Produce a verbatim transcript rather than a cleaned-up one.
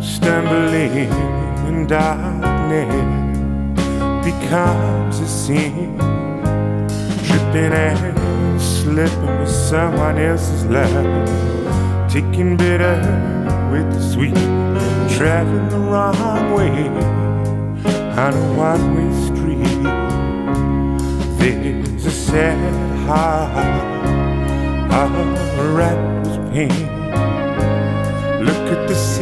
Stumbling in darkness becomes a sin. Tripping and slipping with someone else's love, taking bitter with the sweet, traveling the wrong way on a one-way street. There's a sad heart, heart wrapped with pain. Look at the